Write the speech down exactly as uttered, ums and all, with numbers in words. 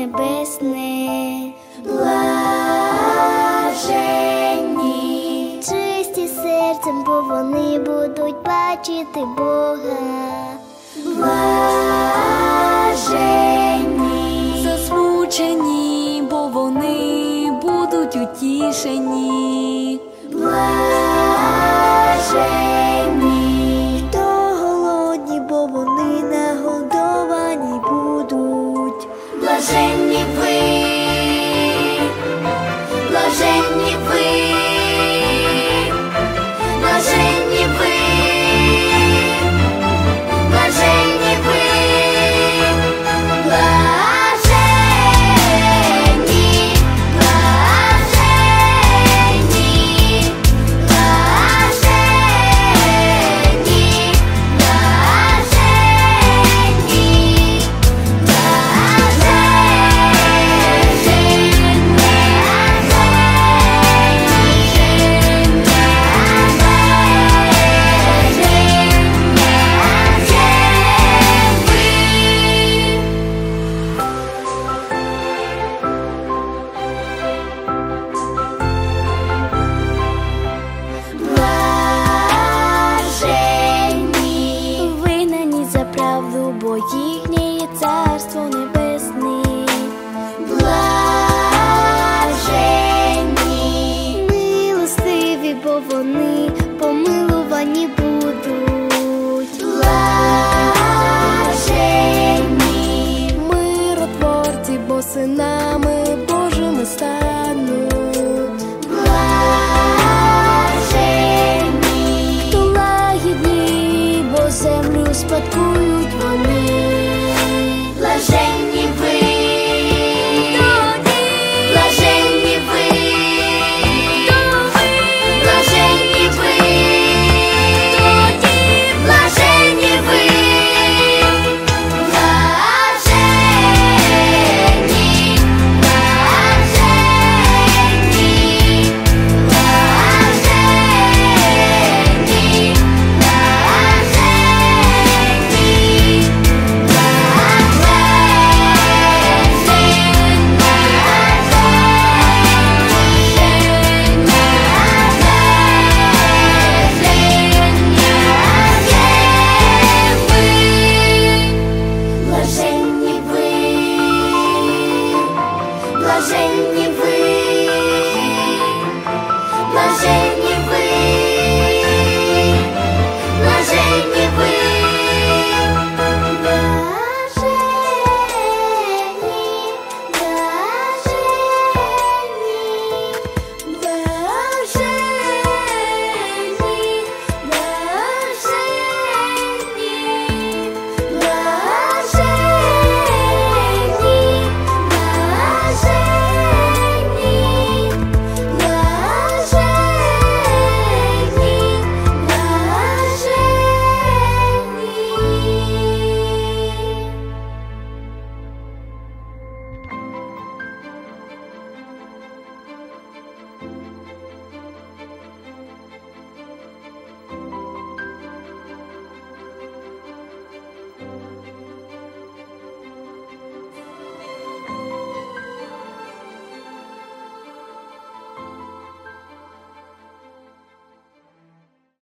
небесне. Блаженні, чисті серцем, бо вони будуть бачити Бога. Блаженні, засмучені, бо вони будуть утішені. Блаженні, хто голодні, бо вони нагодовані будуть. Блаженні ви, блаженні ви, блаженні ви, блаженні ви, блаженні, блаженні, блаженні, блаженні, вигнані за правду, бо їхнє є царство небесне. Блаженні, милостиві, бо вони помилувані будуть. Блаженні, Миротворці, бо синами Божими стануть. блаженні, хто лагідні, бо землю спадкують вони. Блаженні ви, блаженні ви, блаженні ви, блаженні ви, блаженні, блаженні, блаженні ви, блаженні ви,